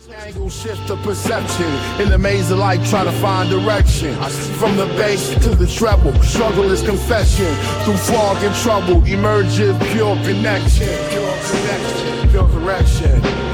Angle shift the perception in the maze of light, trying to find direction. From the bass to the treble, struggle is confession. Through fog and trouble, emerges pure connection. Pure connection, pure correction.